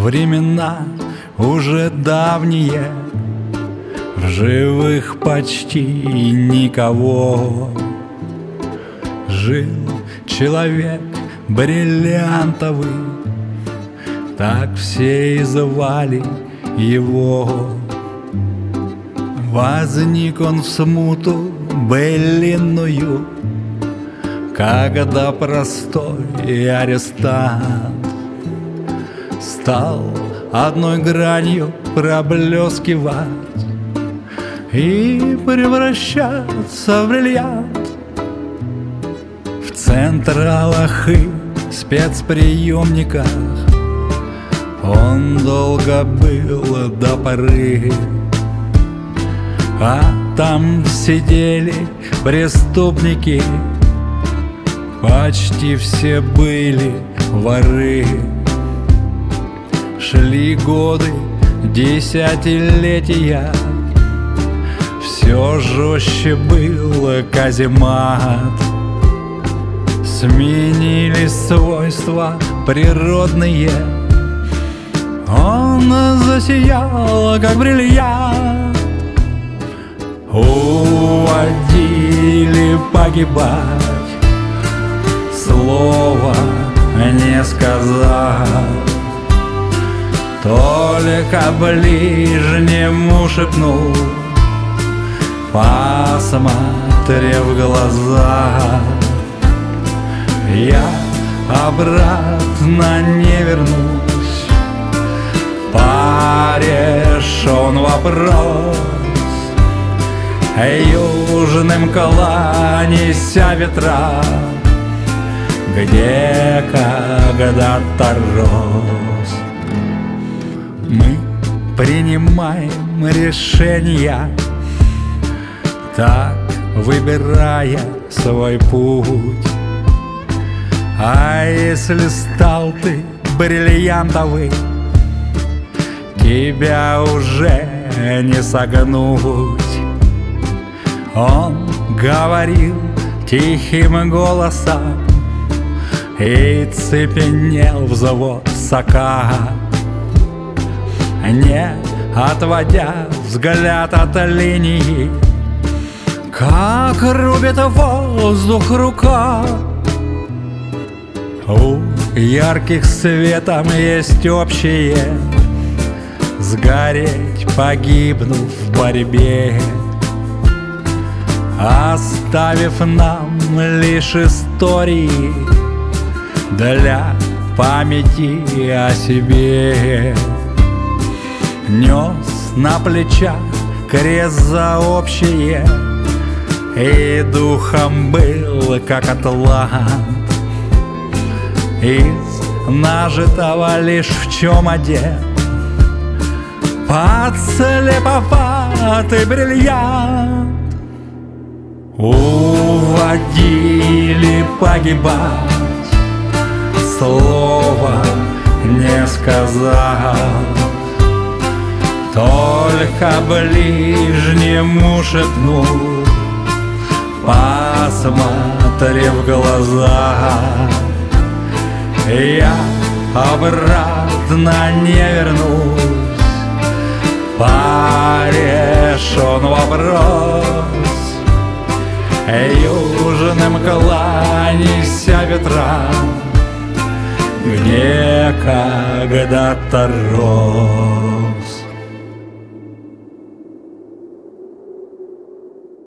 времена уже давние, в живых почти никого. Жил человек бриллиантовый, так все и звали его. Возник он в смуту былинную, когда простой арестант стал одной гранью проблескивать и превращаться в бриллиант. В централах и спецприемниках он долго был до поры, а там сидели преступники, почти все были воры. Шли годы, десятилетия, все жестче был каземат. Сменились свойства природные, он засиял, как бриллиант. Уводили погибать, слова не сказал, только ближнему шепнул, посмотрев в глаза. Я обратно не вернусь, порешен вопрос. Южным кланяйся ветра, где когда-то рос. Мы принимаем решения, так выбирая свой путь. А если стал ты бриллиантовый, тебя уже не согнуть. Он говорил тихим голосом и цепенел взвод сока, не отводя взгляд от линии, как рубит воздух рука. У ярких светом есть общее: сгореть, погибнув в борьбе, оставив нам лишь истории для памяти о себе. Нес на плечах крест за общее и духом был, как атлант. Из нажитого лишь в чем одет подслеповатый бриллиант. Уводили погибать, слова не сказал, только ближнему шепнул, посмотрев в глаза. Я обратно не вернусь, порешен вопрос. Южным кланяйся ветрам, где когда-то рос.